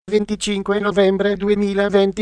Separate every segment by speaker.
Speaker 1: 25 novembre 2020.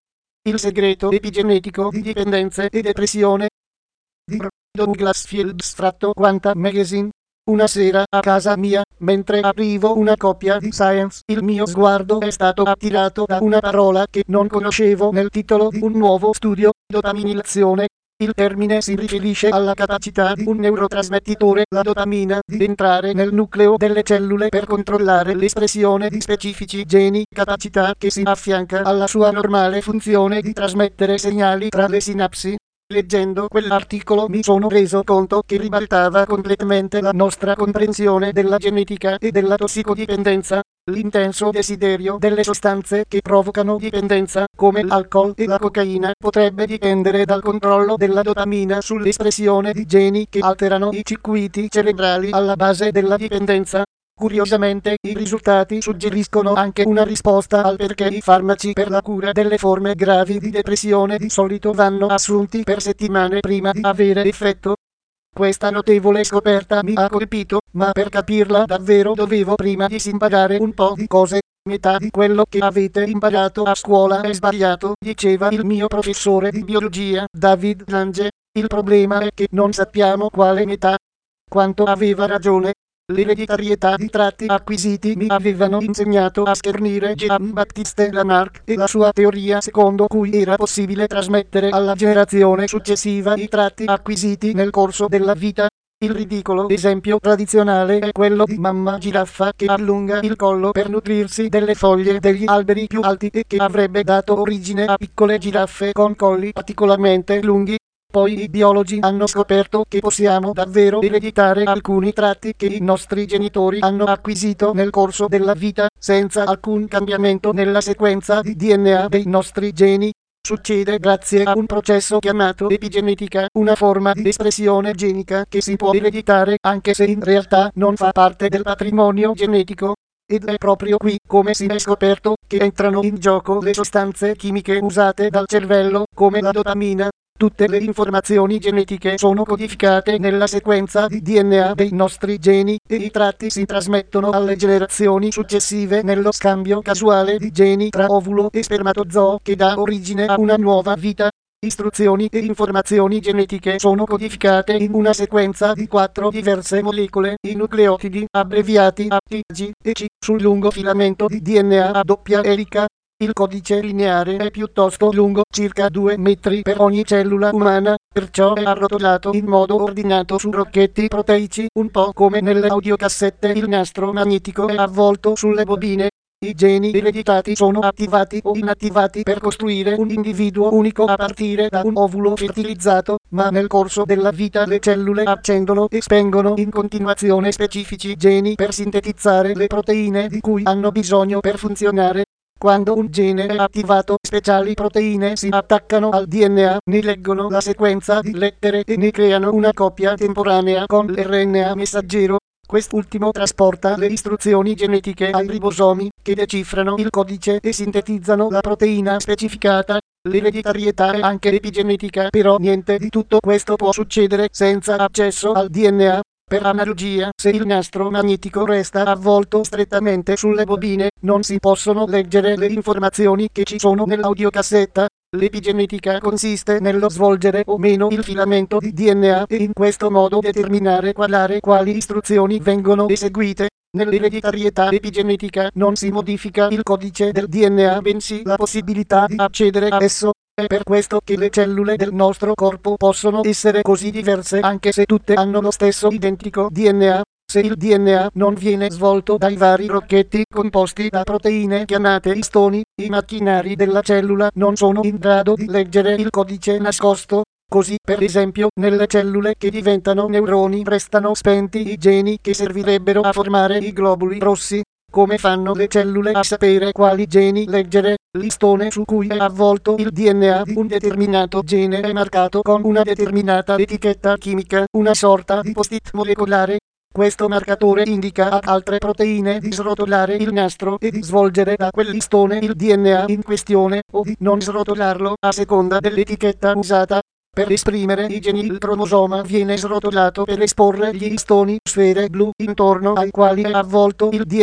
Speaker 1: Il segreto epigenetico di dipendenze e depressione di Douglas Fields, tratto Quantum Magazine. Una sera a casa mia, mentre aprivo una copia di Science, il mio sguardo è stato attirato da una parola che non conoscevo nel titolo di un nuovo studio: dopaminilazione. Il termine si riferisce alla capacità di un neurotrasmettitore, la dopamina, di entrare nel nucleo delle cellule per controllare l'espressione di specifici geni, capacità che si affianca alla sua normale funzione di trasmettere segnali tra le sinapsi. Leggendo quell'articolo mi sono reso conto che ribaltava completamente la nostra comprensione della genetica e della tossicodipendenza. L'intenso desiderio delle sostanze che provocano dipendenza, come l'alcol e la cocaina, potrebbe dipendere dal controllo della dopamina sull'espressione di geni che alterano i circuiti cerebrali alla base della dipendenza. Curiosamente, i risultati suggeriscono anche una risposta al perché i farmaci per la cura delle forme gravi di depressione di solito vanno assunti per settimane prima di avere effetto. Questa notevole scoperta mi ha colpito, ma per capirla davvero dovevo prima disimparare un po' di cose. Metà di quello che avete imparato a scuola è sbagliato, diceva il mio professore di biologia, David Lange. Il problema è che non sappiamo quale metà. Quanto aveva ragione. L'ereditarietà di tratti acquisiti mi avevano insegnato a schernire Jean-Baptiste Lamarck e la sua teoria secondo cui era possibile trasmettere alla generazione successiva i tratti acquisiti nel corso della vita. Il ridicolo esempio tradizionale è quello di mamma giraffa che allunga il collo per nutrirsi delle foglie degli alberi più alti e che avrebbe dato origine a piccole giraffe con colli particolarmente lunghi. Poi i biologi hanno scoperto che possiamo davvero ereditare alcuni tratti che i nostri genitori hanno acquisito nel corso della vita, senza alcun cambiamento nella sequenza di DNA dei nostri geni. Succede grazie a un processo chiamato epigenetica, una forma di espressione genica che si può ereditare anche se in realtà non fa parte del patrimonio genetico. Ed è proprio qui, come si è scoperto, che entrano in gioco le sostanze chimiche usate dal cervello, come la dopamina. Tutte le informazioni genetiche sono codificate nella sequenza di DNA dei nostri geni e i tratti si trasmettono alle generazioni successive nello scambio casuale di geni tra ovulo e spermatozoo che dà origine a una nuova vita. Istruzioni e informazioni genetiche sono codificate in una sequenza di 4 diverse molecole, i nucleotidi, abbreviati A, T, G e C, sul lungo filamento di DNA a doppia elica. Il codice lineare è piuttosto lungo, circa 2 metri per ogni cellula umana, perciò è arrotolato in modo ordinato su rocchetti proteici, un po' come nelle audiocassette. Il nastro magnetico è avvolto sulle bobine. I geni ereditati sono attivati o inattivati per costruire un individuo unico a partire da un ovulo fertilizzato, ma nel corso della vita le cellule accendono e spengono in continuazione specifici geni per sintetizzare le proteine di cui hanno bisogno per funzionare. Quando un gene è attivato, speciali proteine si attaccano al DNA, ne leggono la sequenza di lettere e ne creano una copia temporanea con l'RNA messaggero. Quest'ultimo trasporta le istruzioni genetiche ai ribosomi, che decifrano il codice e sintetizzano la proteina specificata. L'ereditarietà è anche epigenetica, però niente di tutto questo può succedere senza accesso al DNA. Per analogia, se il nastro magnetico resta avvolto strettamente sulle bobine, non si possono leggere le informazioni che ci sono nell'audiocassetta. L'epigenetica consiste nello svolgere o meno il filamento di DNA e in questo modo determinare quali istruzioni vengono eseguite. Nell'ereditarietà epigenetica non si modifica il codice del DNA, bensì la possibilità di accedere a esso. È per questo che le cellule del nostro corpo possono essere così diverse anche se tutte hanno lo stesso identico DNA. Se il DNA non viene svolto dai vari rocchetti composti da proteine chiamate istoni, i macchinari della cellula non sono in grado di leggere il codice nascosto. Così, per esempio, nelle cellule che diventano neuroni restano spenti i geni che servirebbero a formare i globuli rossi. Come fanno le cellule a sapere quali geni leggere? L'istone su cui è avvolto il DNA di un determinato gene è marcato con una determinata etichetta chimica, una sorta di post-it molecolare. Questo marcatore indica ad altre proteine di srotolare il nastro e di svolgere da quell'istone il DNA in questione, o di non srotolarlo a seconda dell'etichetta usata. Per esprimere i geni il cromosoma viene srotolato per esporre gli istoni sfere blu intorno ai quali è avvolto il DNA.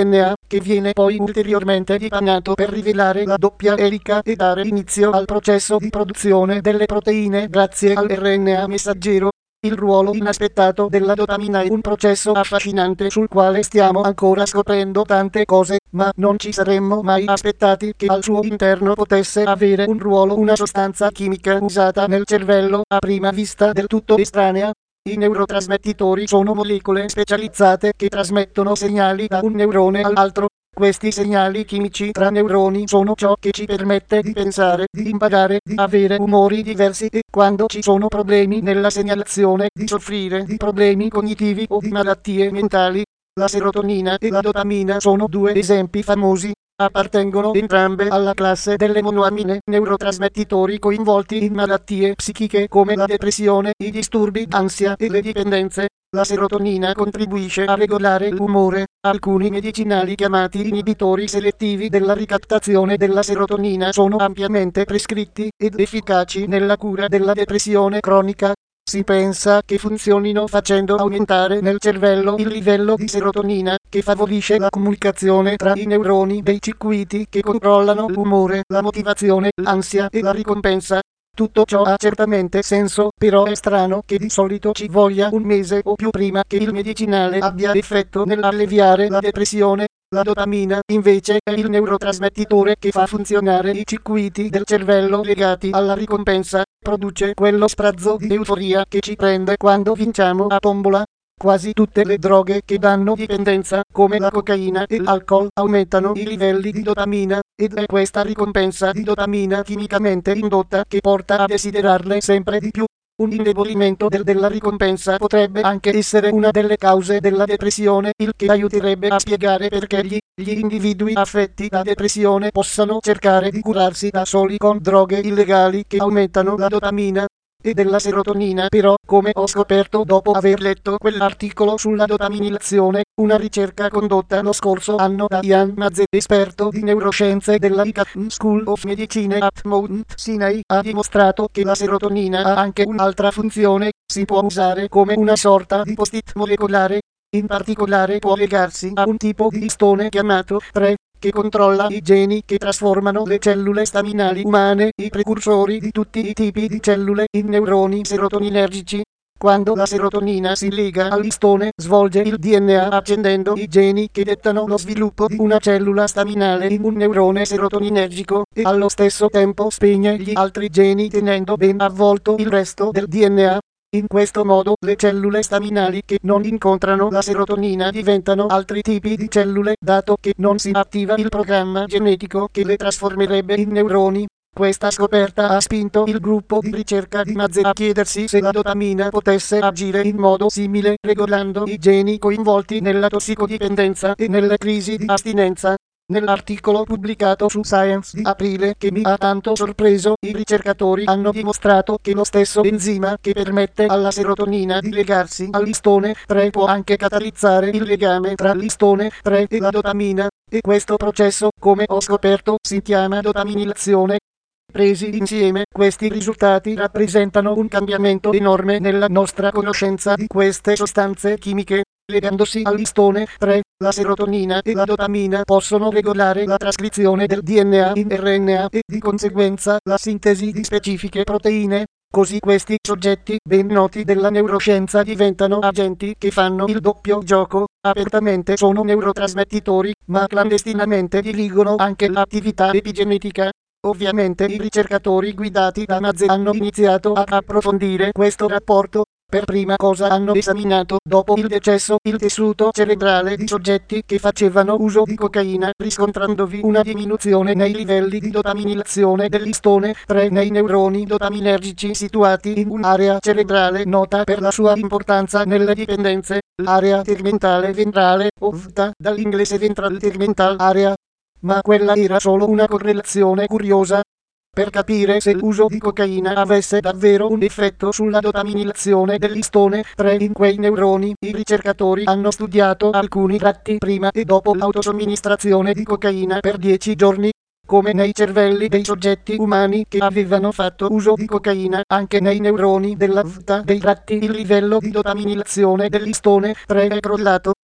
Speaker 1: che viene poi ulteriormente dipanato per rivelare la doppia elica e dare inizio al processo di produzione delle proteine grazie al RNA messaggero. Il ruolo inaspettato della dopamina è un processo affascinante sul quale stiamo ancora scoprendo tante cose, ma non ci saremmo mai aspettati che al suo interno potesse avere un ruolo una sostanza chimica usata nel cervello a prima vista del tutto estranea. I neurotrasmettitori sono molecole specializzate che trasmettono segnali da un neurone all'altro. Questi segnali chimici tra neuroni sono ciò che ci permette di pensare, di imparare, di avere umori diversi e, quando ci sono problemi nella segnalazione, di soffrire di problemi cognitivi o di malattie mentali. La serotonina e la dopamina sono due esempi famosi. Appartengono entrambe alla classe delle monoamine, neurotrasmettitori coinvolti in malattie psichiche come la depressione, i disturbi d'ansia e le dipendenze. La serotonina contribuisce a regolare l'umore. Alcuni medicinali chiamati inibitori selettivi della ricattazione della serotonina sono ampiamente prescritti ed efficaci nella cura della depressione cronica. Si pensa che funzionino facendo aumentare nel cervello il livello di serotonina, che favorisce la comunicazione tra i neuroni dei circuiti che controllano l'umore, la motivazione, l'ansia e la ricompensa. Tutto ciò ha certamente senso, però è strano che di solito ci voglia un mese o più prima che il medicinale abbia effetto nell'alleviare la depressione. La dopamina, invece, è il neurotrasmettitore che fa funzionare i circuiti del cervello legati alla ricompensa, produce quello sprazzo di euforia che ci prende quando vinciamo a tombola. Quasi tutte le droghe che danno dipendenza, come la cocaina e l'alcol, aumentano i livelli di dopamina, ed è questa ricompensa di dopamina chimicamente indotta che porta a desiderarle sempre di più. Un indebolimento della ricompensa potrebbe anche essere una delle cause della depressione, il che aiuterebbe a spiegare perché gli individui affetti da depressione possano cercare di curarsi da soli con droghe illegali che aumentano la dopamina e della serotonina. Però, come ho scoperto dopo aver letto quell'articolo sulla dopaminilazione, una ricerca condotta lo scorso anno da Ian Mazet, esperto di neuroscienze della Icahn School of Medicine at Mount Sinai, ha dimostrato che la serotonina ha anche un'altra funzione: si può usare come una sorta di post-it molecolare. In particolare può legarsi a un tipo di istone chiamato 3, che controlla i geni che trasformano le cellule staminali umane, i precursori di tutti i tipi di cellule, in neuroni serotoninergici. Quando la serotonina si lega all'istone, svolge il DNA accendendo i geni che dettano lo sviluppo di una cellula staminale in un neurone serotoninergico, e allo stesso tempo spegne gli altri geni tenendo ben avvolto il resto del DNA. In questo modo, le cellule staminali che non incontrano la serotonina diventano altri tipi di cellule, dato che non si attiva il programma genetico che le trasformerebbe in neuroni. Questa scoperta ha spinto il gruppo di ricerca di Mazet a chiedersi se la dopamina potesse agire in modo simile, regolando i geni coinvolti nella tossicodipendenza e nelle crisi di astinenza. Nell'articolo pubblicato su Science di aprile, che mi ha tanto sorpreso, i ricercatori hanno dimostrato che lo stesso enzima che permette alla serotonina di legarsi all'istone 3 può anche catalizzare il legame tra l'istone 3 e la dopamina, e questo processo, come ho scoperto, si chiama dopaminilazione. Presi insieme, questi risultati rappresentano un cambiamento enorme nella nostra conoscenza di queste sostanze chimiche. Legandosi all'istone 3, la serotonina e la dopamina possono regolare la trascrizione del DNA in RNA e di conseguenza la sintesi di specifiche proteine. Così questi soggetti ben noti della neuroscienza diventano agenti che fanno il doppio gioco. Apertamente sono neurotrasmettitori, ma clandestinamente dirigono anche l'attività epigenetica. Ovviamente i ricercatori guidati da Mazet hanno iniziato a approfondire questo rapporto. Per prima cosa hanno esaminato, dopo il decesso, il tessuto cerebrale di soggetti che facevano uso di cocaina, riscontrandovi una diminuzione nei livelli di dopaminilazione dell'istone 3 nei neuroni dopaminergici situati in un'area cerebrale nota per la sua importanza nelle dipendenze, l'area tegmentale ventrale, o VTA, dall'inglese ventral tegmental area. Ma quella era solo una correlazione curiosa. Per capire se l'uso di cocaina avesse davvero un effetto sulla dopaminilazione dell'istone 3 in quei neuroni, i ricercatori hanno studiato alcuni tratti prima e dopo l'autosomministrazione di cocaina per 10 giorni. Come nei cervelli dei soggetti umani che avevano fatto uso di cocaina, anche nei neuroni della VTA dei tratti il livello di dopaminilazione dell'istone 3 è crollato.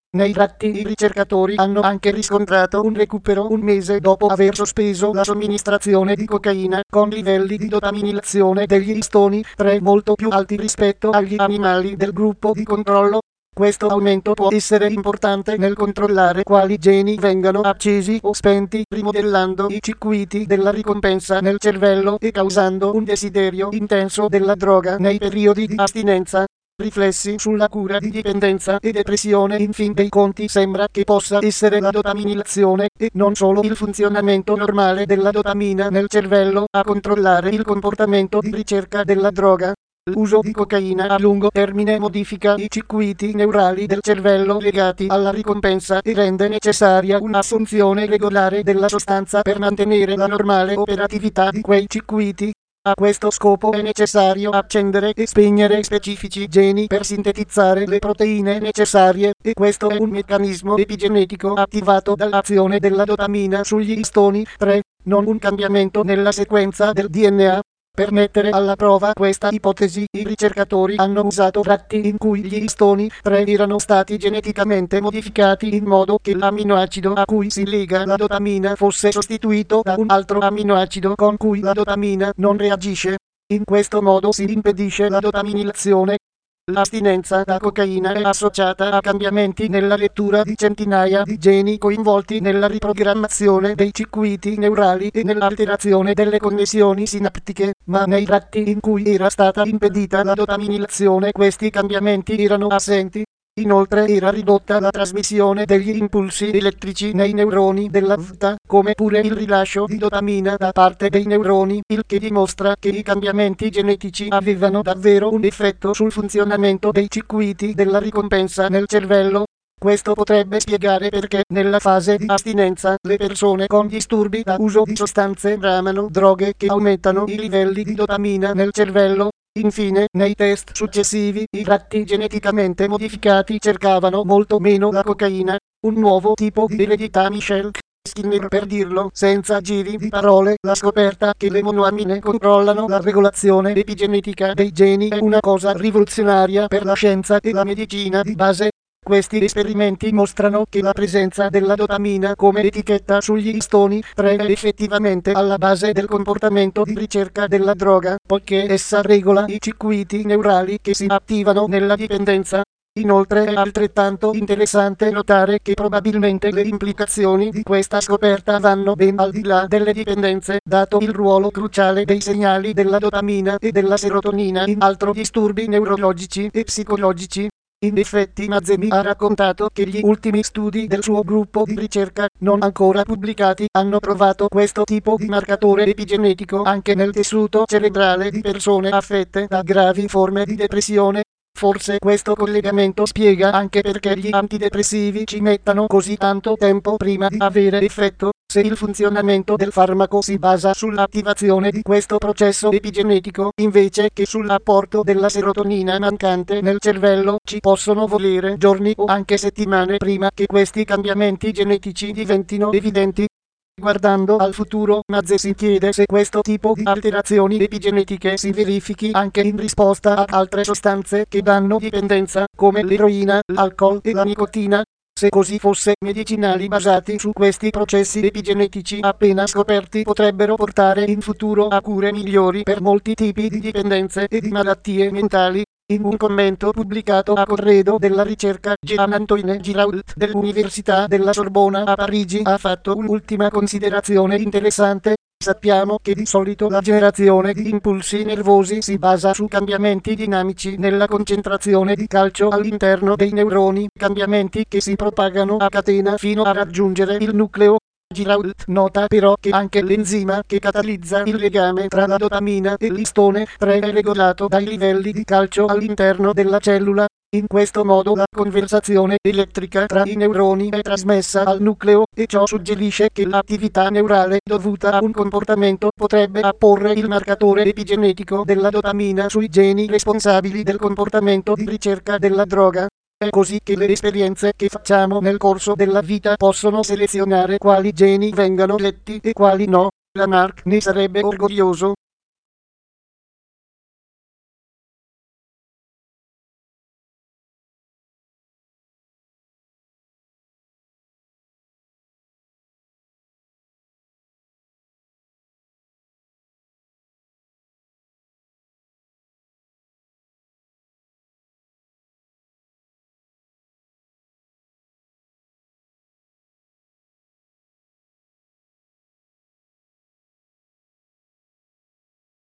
Speaker 1: Nei ratti i ricercatori hanno anche riscontrato un recupero un mese dopo aver sospeso la somministrazione di cocaina, con livelli di dopamilazione degli istoni 3 molto più alti rispetto agli animali del gruppo di controllo. Questo aumento può essere importante nel controllare quali geni vengano accesi o spenti, rimodellando i circuiti della ricompensa nel cervello e causando un desiderio intenso della droga nei periodi di astinenza. Riflessi sulla cura di dipendenza e depressione. In fin dei conti sembra che possa essere la dopamilazione, e non solo il funzionamento normale della dopamina nel cervello, a controllare il comportamento di ricerca della droga. L'uso di cocaina a lungo termine modifica i circuiti neurali del cervello legati alla ricompensa e rende necessaria un'assunzione regolare della sostanza per mantenere la normale operatività di quei circuiti. A questo scopo è necessario accendere e spegnere specifici geni per sintetizzare le proteine necessarie, e questo è un meccanismo epigenetico attivato dall'azione della dopamina sugli istoni 3, non un cambiamento nella sequenza del DNA. Per mettere alla prova questa ipotesi, i ricercatori hanno usato ratti in cui gli istoni 3 erano stati geneticamente modificati in modo che l'amminoacido a cui si lega la dopamina fosse sostituito da un altro amminoacido con cui la dopamina non reagisce. In questo modo si impedisce la dopamilazione. L'astinenza da cocaina è associata a cambiamenti nella lettura di centinaia di geni coinvolti nella riprogrammazione dei circuiti neurali e nell'alterazione delle connessioni sinaptiche, ma nei ratti in cui era stata impedita la dopamilazione questi cambiamenti erano assenti. Inoltre era ridotta la trasmissione degli impulsi elettrici nei neuroni della vta, come pure il rilascio di dopamina da parte dei neuroni, il che dimostra che i cambiamenti genetici avevano davvero un effetto sul funzionamento dei circuiti della ricompensa nel cervello. Questo potrebbe spiegare perché nella fase di astinenza le persone con disturbi da uso di sostanze bramano droghe che aumentano i livelli di dopamina nel cervello. Infine, nei test successivi, i ratti geneticamente modificati cercavano molto meno la cocaina, un nuovo tipo di eredità. Michel Skinner, per dirlo senza giri di parole, la scoperta che le monoamine controllano la regolazione epigenetica dei geni è una cosa rivoluzionaria per la scienza e la medicina di base. Questi esperimenti mostrano che la presenza della dopamina come etichetta sugli istoni 3 è effettivamente alla base del comportamento di ricerca della droga, poiché essa regola i circuiti neurali che si attivano nella dipendenza. Inoltre è altrettanto interessante notare che probabilmente le implicazioni di questa scoperta vanno ben al di là delle dipendenze, dato il ruolo cruciale dei segnali della dopamina e della serotonina in altri disturbi neurologici e psicologici. In effetti Mazzemi ha raccontato che gli ultimi studi del suo gruppo di ricerca, non ancora pubblicati, hanno provato questo tipo di marcatore epigenetico anche nel tessuto cerebrale di persone affette da gravi forme di depressione. Forse questo collegamento spiega anche perché gli antidepressivi ci mettano così tanto tempo prima di avere effetto. Se il funzionamento del farmaco si basa sull'attivazione di questo processo epigenetico invece che sull'apporto della serotonina mancante nel cervello, ci possono volere giorni o anche settimane prima che questi cambiamenti genetici diventino evidenti. Guardando al futuro, Mazze si chiede se questo tipo di alterazioni epigenetiche si verifichi anche in risposta ad altre sostanze che danno dipendenza, come l'eroina, l'alcol e la nicotina. Se così fosse, medicinali basati su questi processi epigenetici appena scoperti potrebbero portare in futuro a cure migliori per molti tipi di dipendenze e di malattie mentali. In un commento pubblicato a corredo della ricerca, Jean-Antoine Girault dell'Università della Sorbona a Parigi ha fatto un'ultima considerazione interessante. Sappiamo che di solito la generazione di impulsi nervosi si basa su cambiamenti dinamici nella concentrazione di calcio all'interno dei neuroni, cambiamenti che si propagano a catena fino a raggiungere il nucleo. Girault nota però che anche l'enzima che catalizza il legame tra la dopamina e l'istone 3 è regolato dai livelli di calcio all'interno della cellula. In questo modo la conversazione elettrica tra i neuroni è trasmessa al nucleo, e ciò suggerisce che l'attività neurale dovuta a un comportamento potrebbe apporre il marcatore epigenetico della dopamina sui geni responsabili del comportamento di ricerca della droga. È così che le esperienze che facciamo nel corso della vita possono selezionare quali geni vengano letti e quali no. Lamarck ne sarebbe orgoglioso.